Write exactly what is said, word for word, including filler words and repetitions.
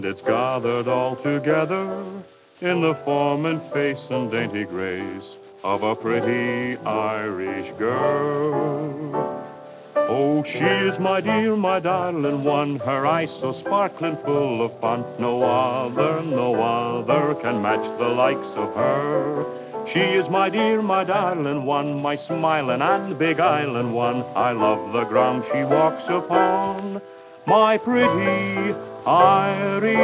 It's gathered all together in the form and face and dainty grace of a pretty Irish girl. Oh, she is my dear, my darling one, her eyes so sparkling full of fun. No other, no other can match the likes of her. She is my dear, my darling one, my smiling and beguiling one. I love the ground she walks upon, my pretty Irish